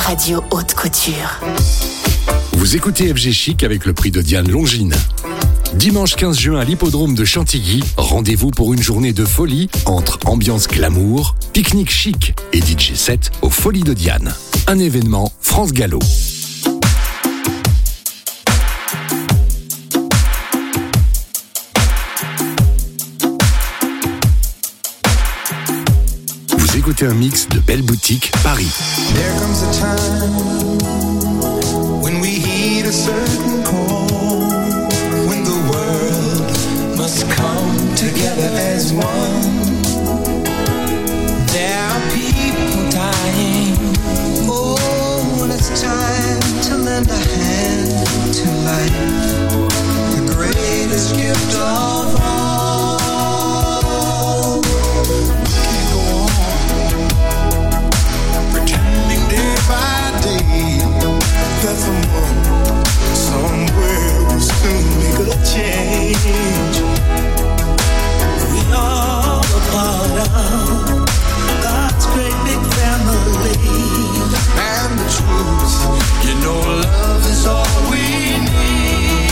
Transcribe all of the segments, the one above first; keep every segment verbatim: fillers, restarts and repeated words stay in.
Radio Haute Couture. Vous écoutez F G Chic avec le prix de Diane Longines. Dimanche quinze juin à l'hippodrome de Chantilly, rendez-vous pour une journée de folie entre ambiance glamour, pique-nique chic et D J set aux Folies de Diane. Un événement France Gallo. Vous écoutez un mix de Belle Boutique Paris. There comes a time when we heed a certain call, when the world must come together as one. There are people dying. Oh, when it's time to lend a hand to life, the greatest gift of all. We can't go on pretending day by day that someone somewhere will soon make a change. We are a part of God's great big family, and the truth, you know, love is all we need.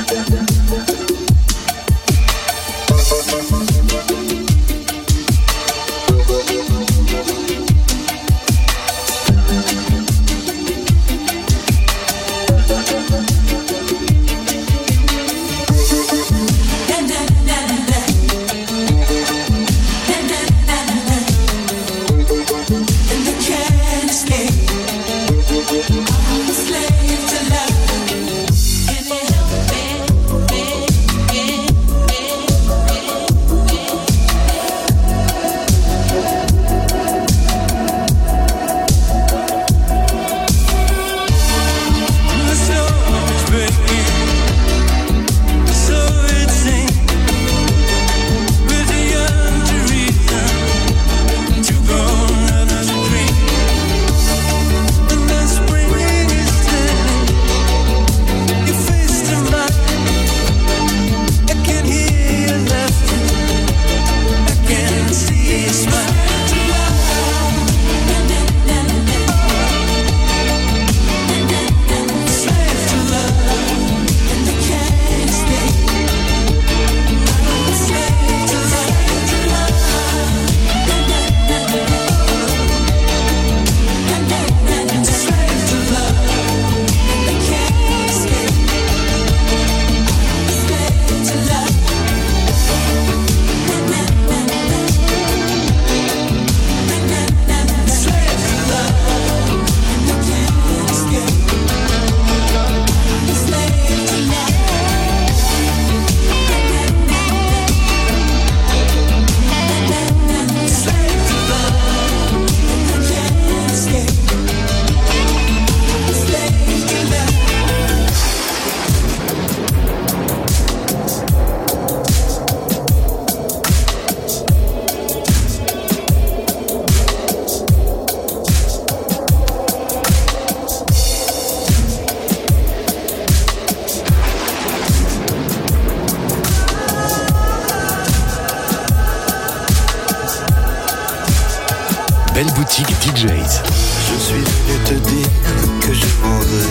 Belle Boutique D Js. Je suis venu te dire que je m'en vais.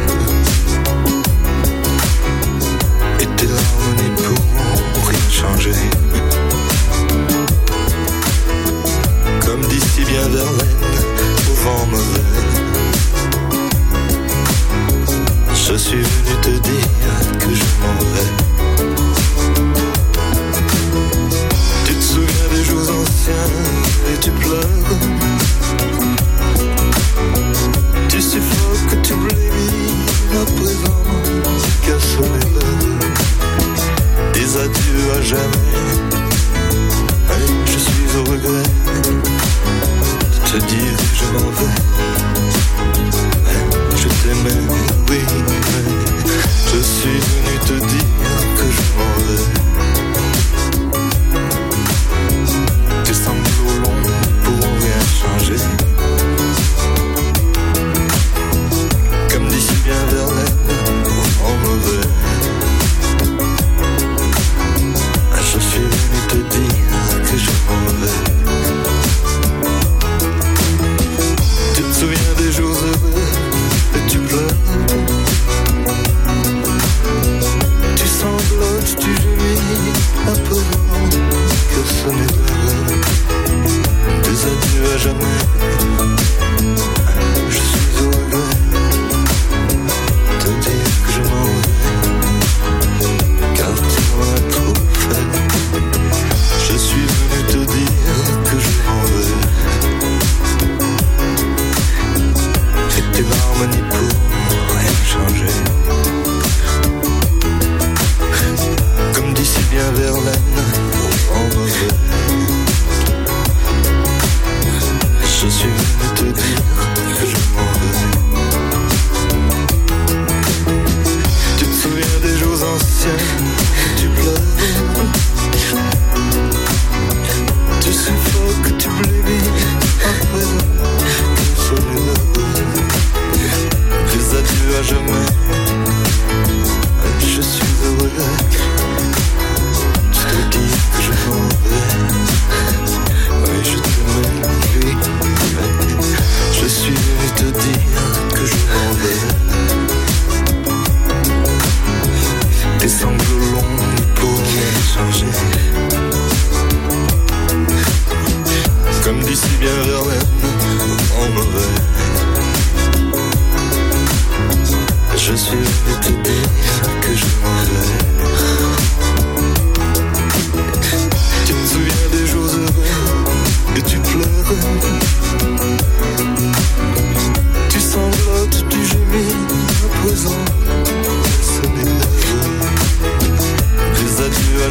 Et tes larmes n'y pourront rien changer. Comme d'ici bien Verlaine, au vent mauvais. Je suis venu te dire que je m'en vais. Tu te souviens des jours anciens et tu pleures. Tu suffoques, tu blémis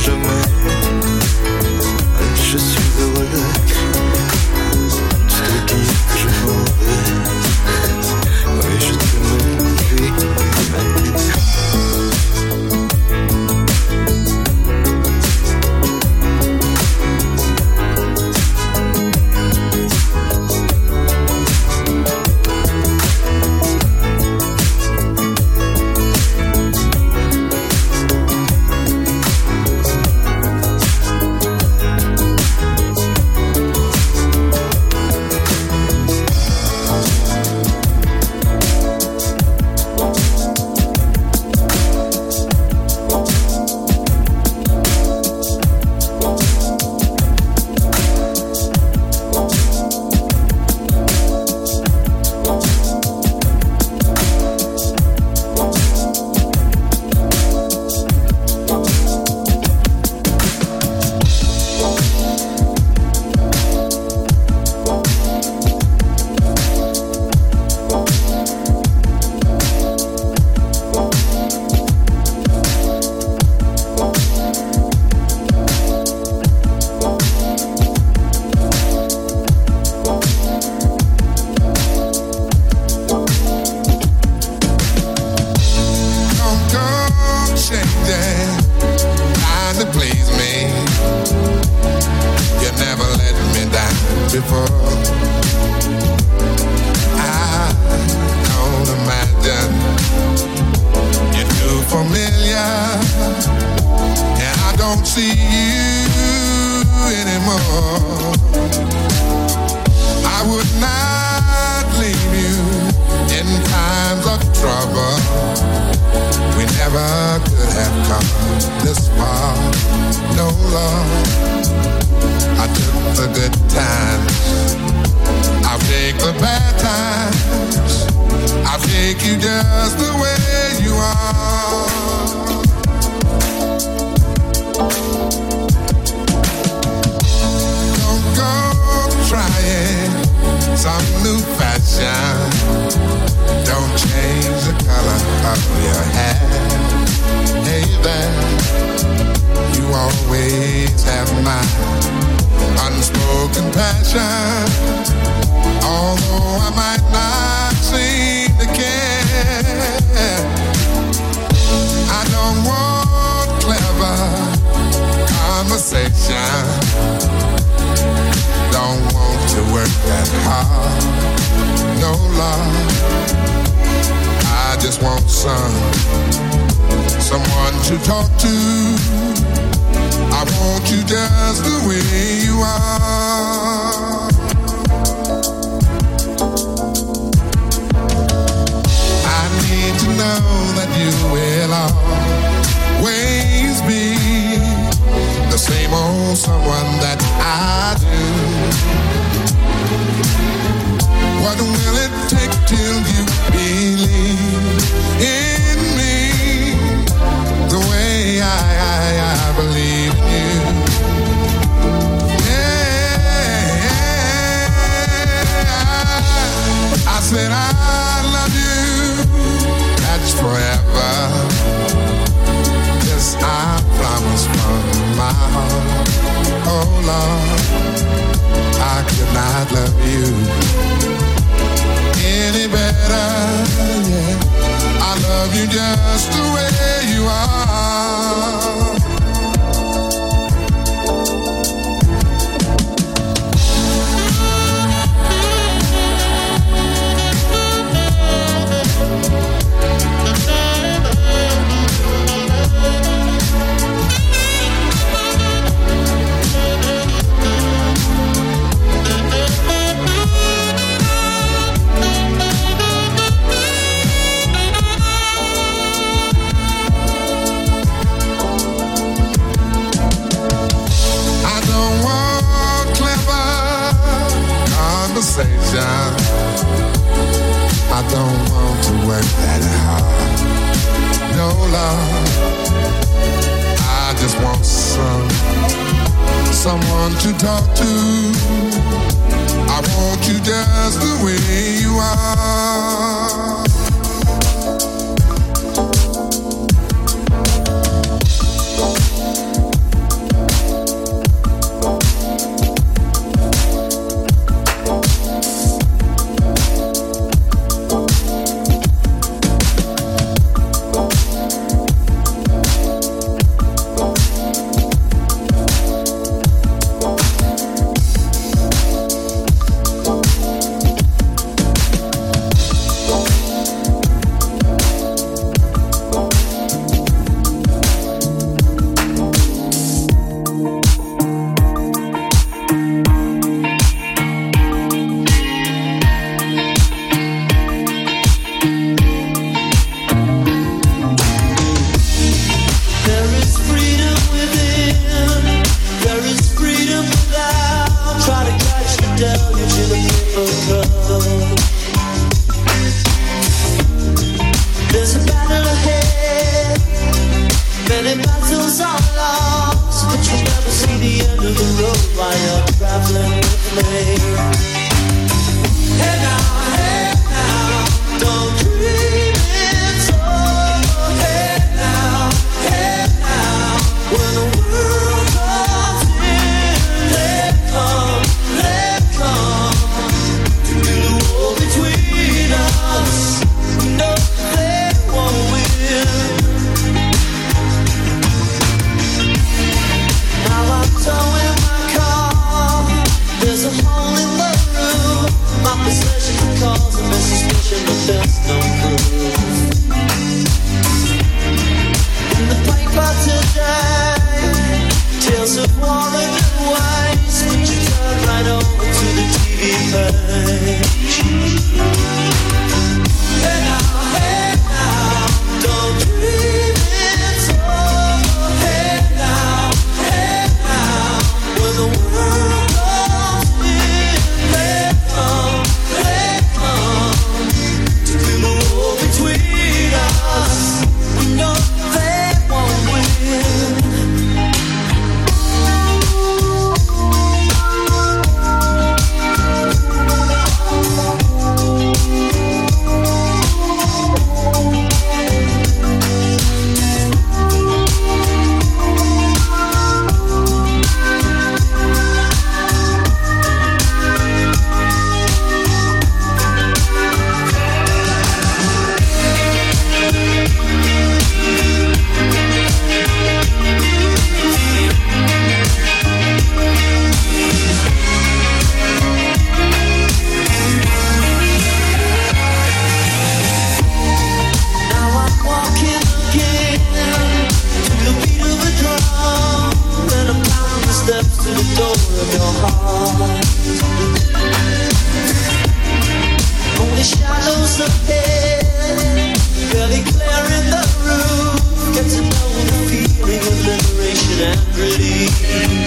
jamais. Je suis heureux. Je te dis que je m'en vais. Oui, je t'aime, oui, oui. within. There is freedom without. Try to catch the deluge in a paper cup. There's a battle ahead. Many battles are lost, but you'll never see the end of the road while you're traveling with me. Hey now, hey now, don't dream it's over. Hey now, hey now, when the world comes in, let come, let come. To do the war between us, we know they won't win. Now I'm towing my car. There's a hole in the roof. My possession can cause a suspicion, but there's no proof. In the paper today, tales of war and waste, but you turn right over to the T V page. Hey now, hey now, don't dream it's over. Hey now, hey now, when the world comes in, let come, let come. To do the war between us, we know they won't win. Now I'm walking again to the beat of a drum, and I'm counting the steps to the door of your heart. Only shadows ahead, barely clearing the room. Get to know the feeling of liberation and relief.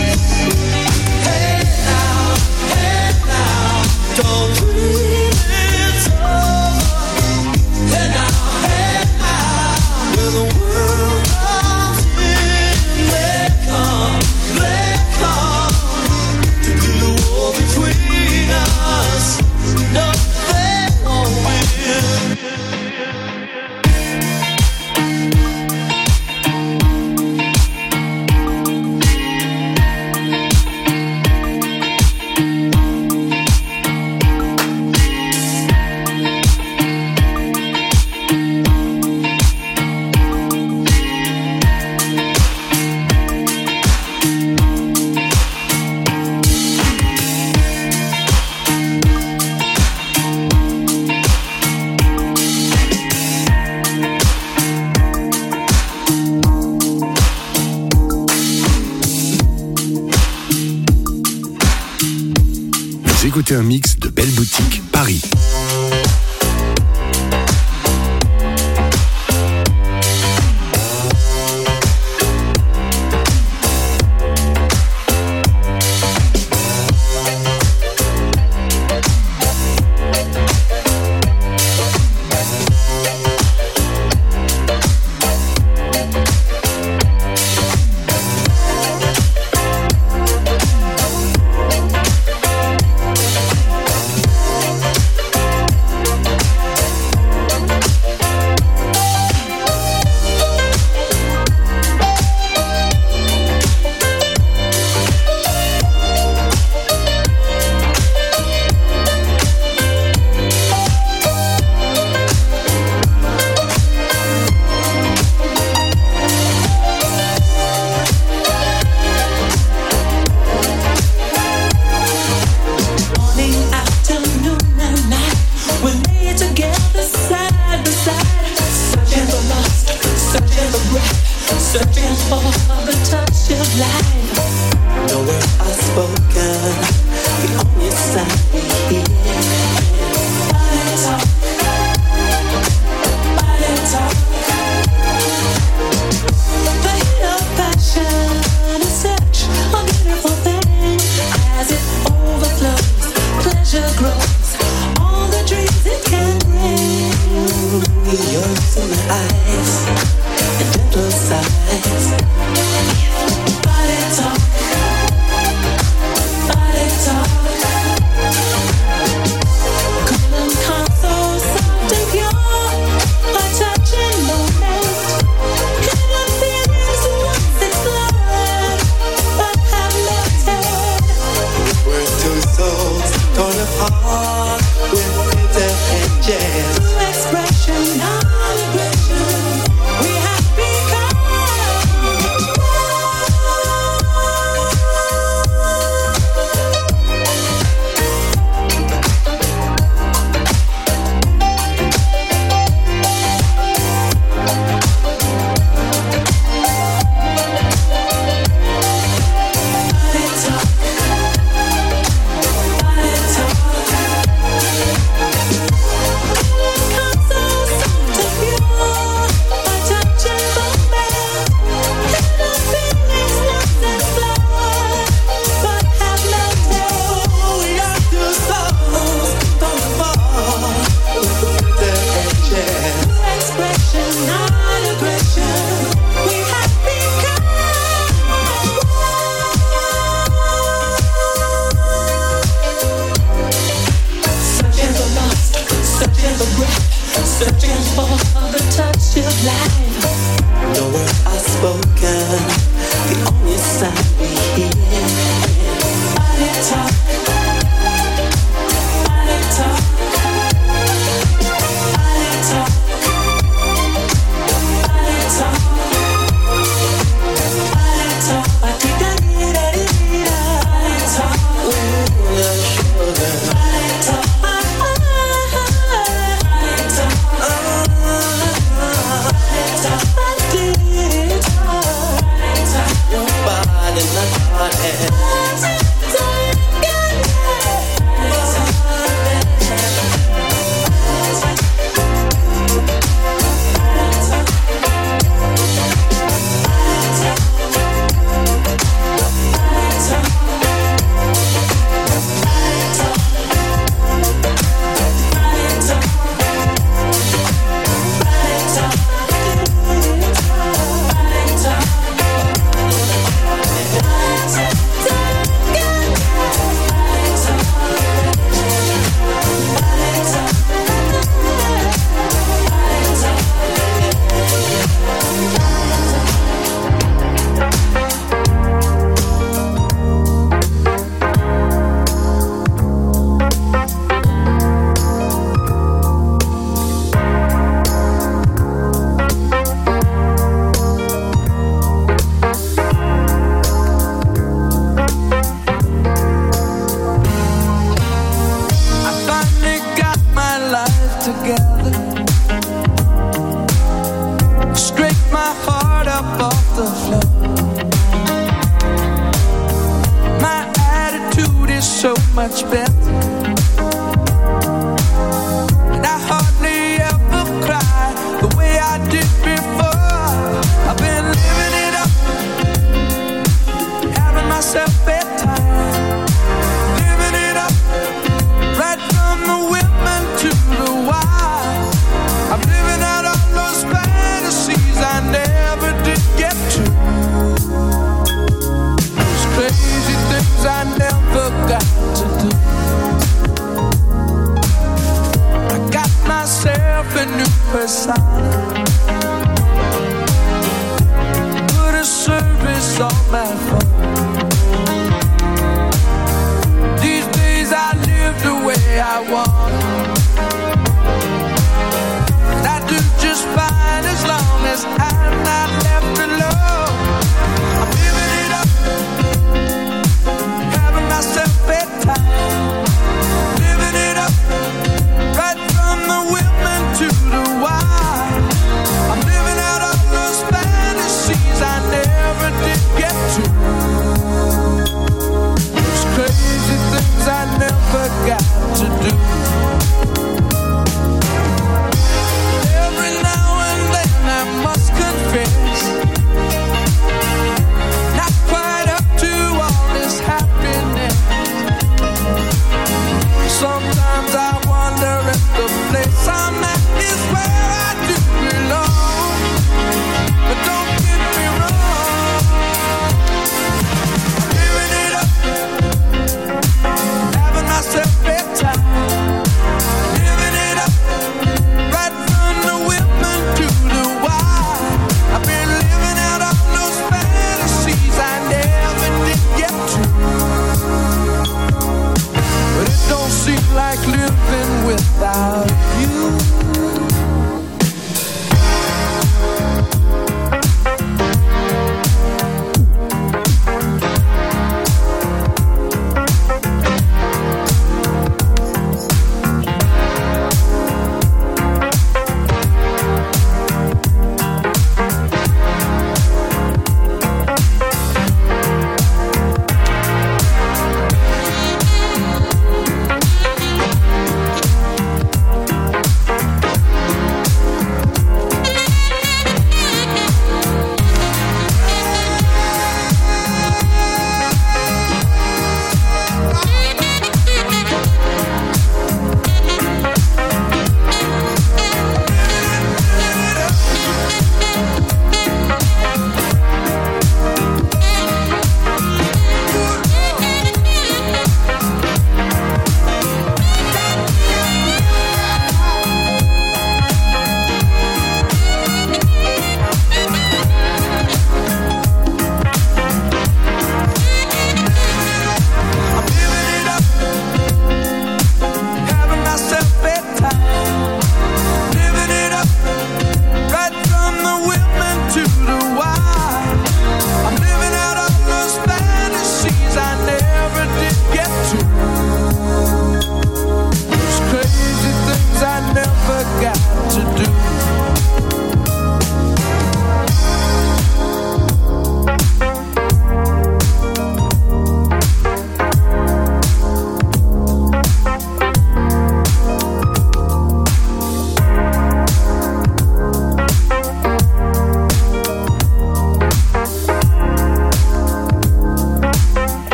Hey now, hey now, don't dream it's over. Hey now, hey now, when the world comes in, let come, let come. To do the war between us, no, they won't win. Vous écoutez un mix de Belle Boutique Paris. Passion the only sound we hear. Body talk, body talk, body talk, body talk, body talk. I think I need a little body talk. Ooh, yeah, sugar. Body talk, body talk, body talk, body talk. Your body not hard and I never did get to.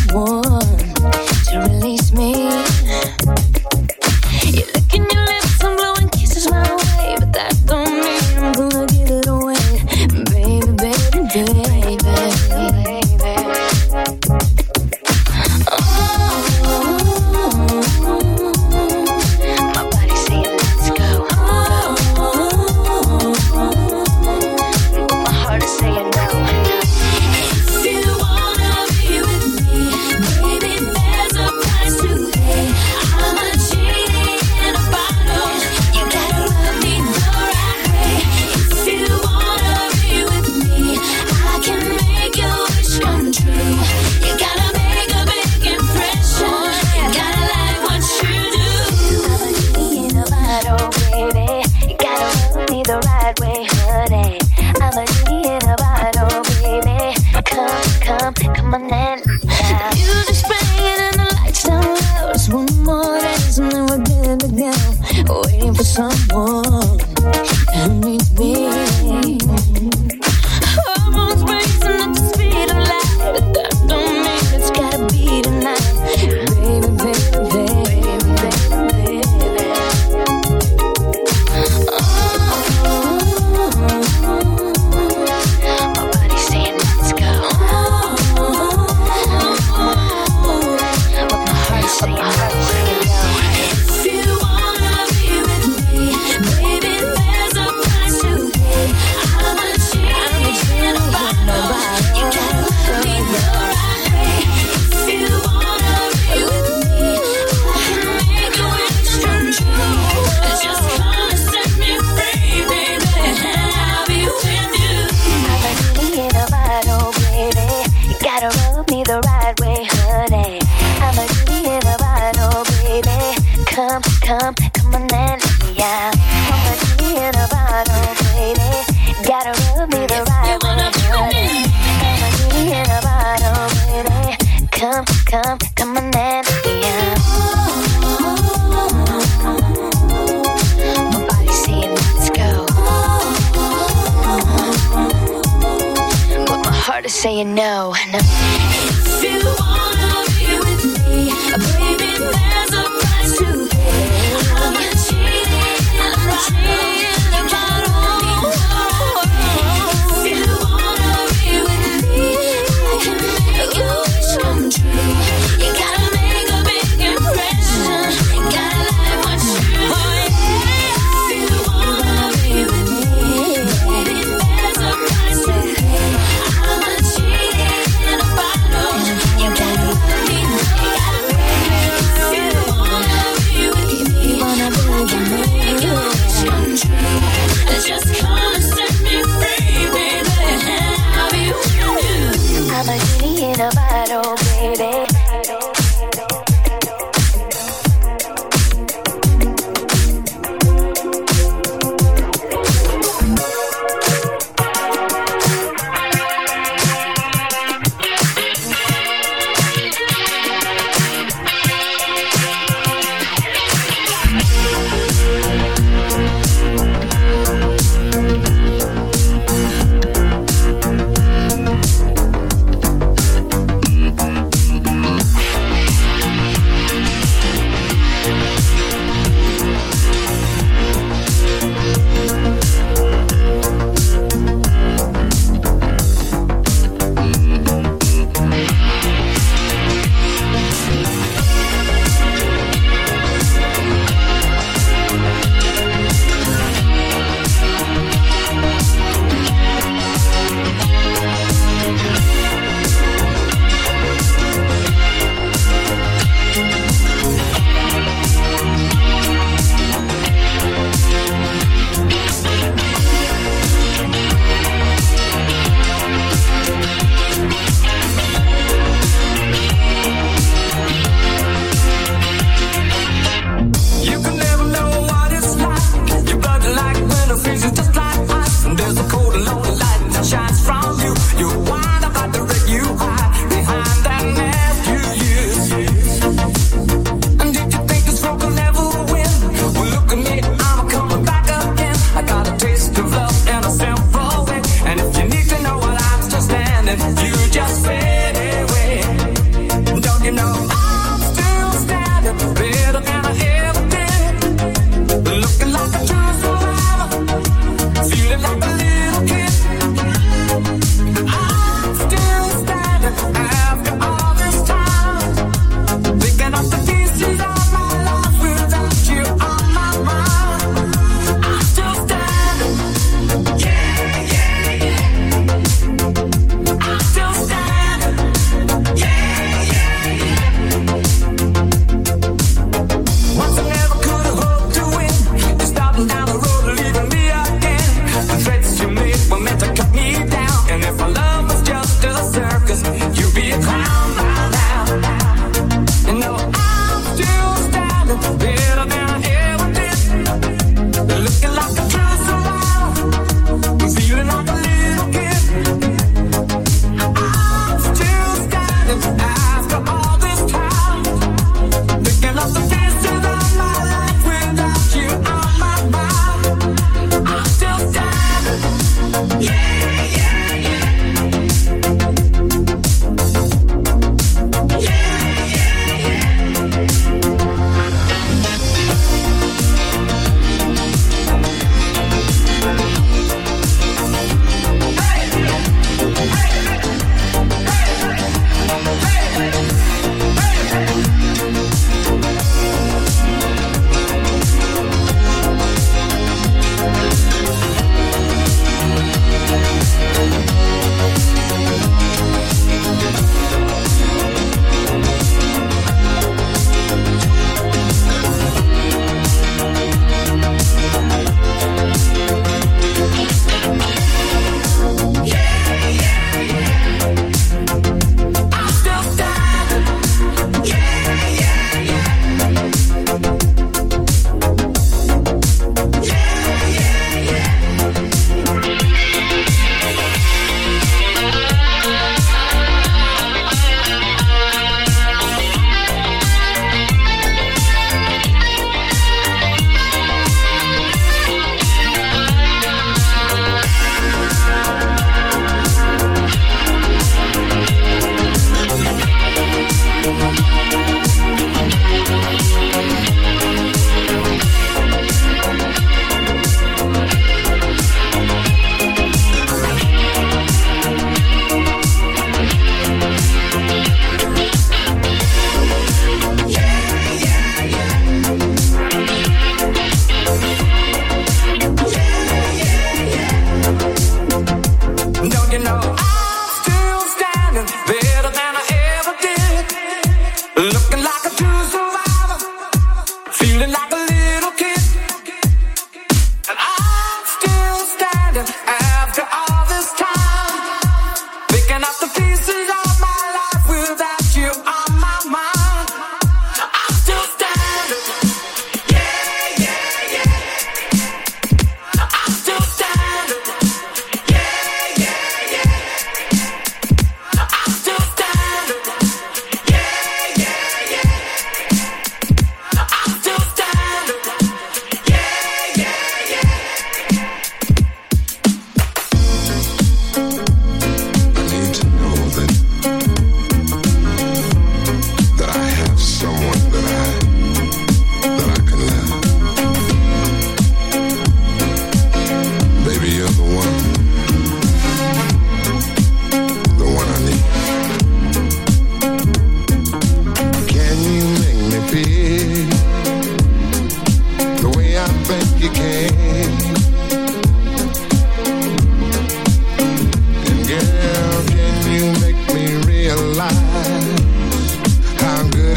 someone to release me. You're licking your lips and blowing kisses my way, but that don't mean I'm gonna give it away, baby, baby, baby, baby. Oh, my body's saying let's go. Oh, but my heart is saying no. If you wanna be with me, baby, there's a price to pay. I'm a genie in a bottle. You gotta love me the right way. If you wanna be with me, I can make your wish come true. You gotta make a big impression. You gotta like what you do. I'm a genie in a bottle, baby. You gotta love me the right way, honey. I'm a genie in a bottle, baby. Come, come, come on and now. Music's playing and the lights down low. Just one more dance and then we're good to go. Waiting for someone who needs me. Hormones racing at the speed of light, but that don't mean it's gotta be tonight. Baby, baby, baby, baby, baby. Oh, my body's saying let's go. But my heart's saying no. If you wanna be with me, baby, there's a price to pay. I'm a genie in a bottle. You gotta love me the right way. If you wanna be with me, I can make a wish come true. Just come and set me free, baby, and I'll be with you. I'm a genie in a bottle, baby. You gotta rub me the right way, honey. I'm a genie in a bottle, baby. Come, come, come on and let me out. I'm a genie in a bottle, baby. Gotta rub me the right way, honey. I'm a genie in a bottle, baby. Come, come, come on and let me out. My body's saying let's go, but my heart is saying no, no. If you wanna be with me, baby, there's a price to pay. I'm a genie, I'm a genie in a bottle. If you wanna be with me, I can make your wish come true. You gotta make a big impression. You gotta like what you do. If you wanna be with me, baby, there's a price to pay. I'm a genie in a bottle. You gotta love me, you gotta make it. If you wanna be with me, you wanna be with me, make your wish come true. Just come and set me free, baby, and I'll be with you. I'm a genie in a bottle, baby.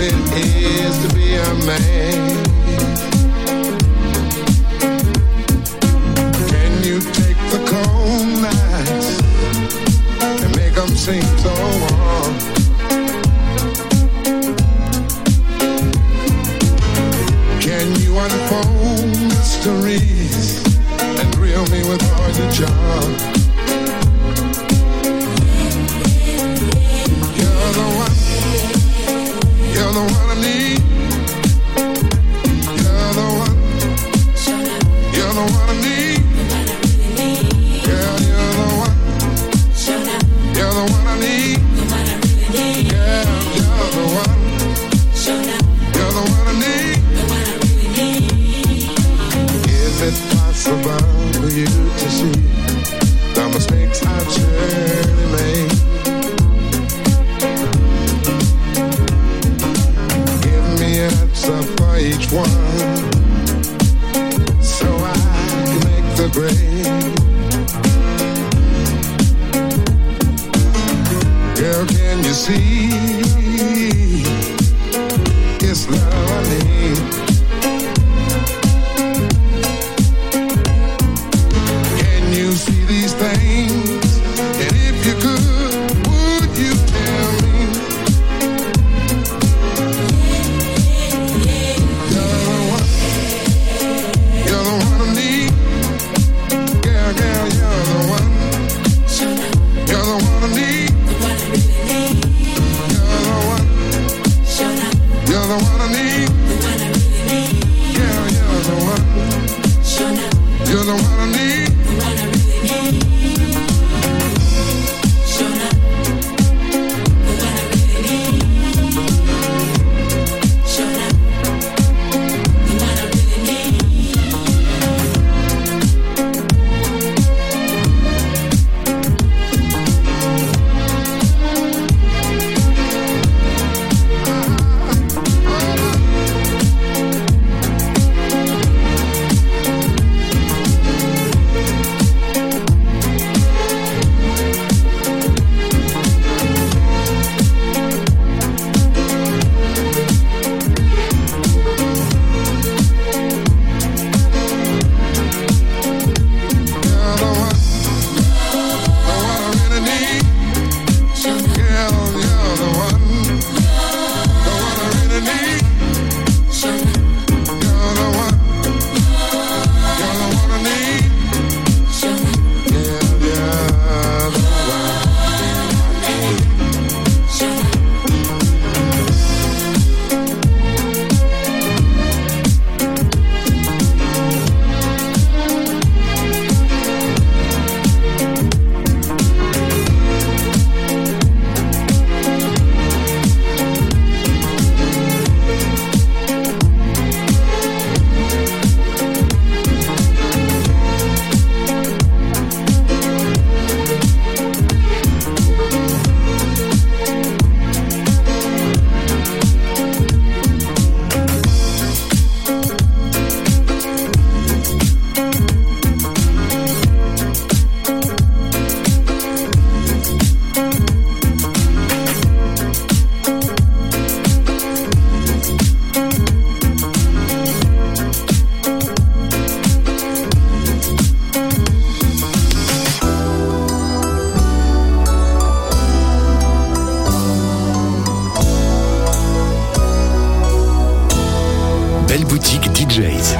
it is to be a man. Can you take the cold nights and make them seem so warm? Can you unfold mysteries and thrill me with all your charm? You're the one, you're the one I need. You're the one, you're the one I need. Girl, you're the one, you're the one I need. Girl, you're the one, you're the one I need. Is it possible for you to see the mistakes I've surely made? Give me an answer for each one, so I can make the grade. Girl, can you see it's love I need? You see these things, and if you could, would you tell me? You're the one, you're the one I need. Girl, girl, you're the one, you're the one I need. You're the one, you're the one I need. Girl, you're the one, you're the one I need. Belle Boutique D Js.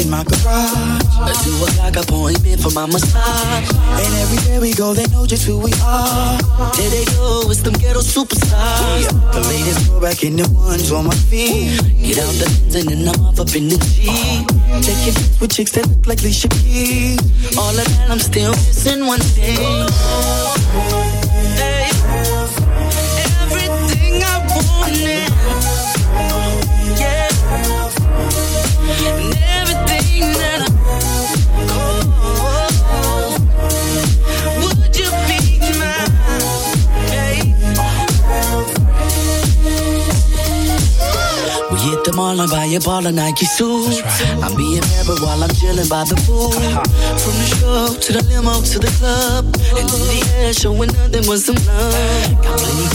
in my garage. A two o'clock appointment for my massage. And everywhere we go, they know just who we are. There they go, it's them ghetto superstars. Yeah. The latest go back in the ones on my feet. Get out the Benz and then I'm off up in the Jeep. Taking pics with chicks that look like Alicia Keys. All of that, I'm still missing one thing. Hey, everything I wanted. Yeah. And everything that I oh, would you be mine? Hey. We hit the mall and buy a ball of Nike suits. Right. I'm being married while I'm chilling by the pool. From the show to the limo to the club, and in the air showing nothing but some love. Got plenty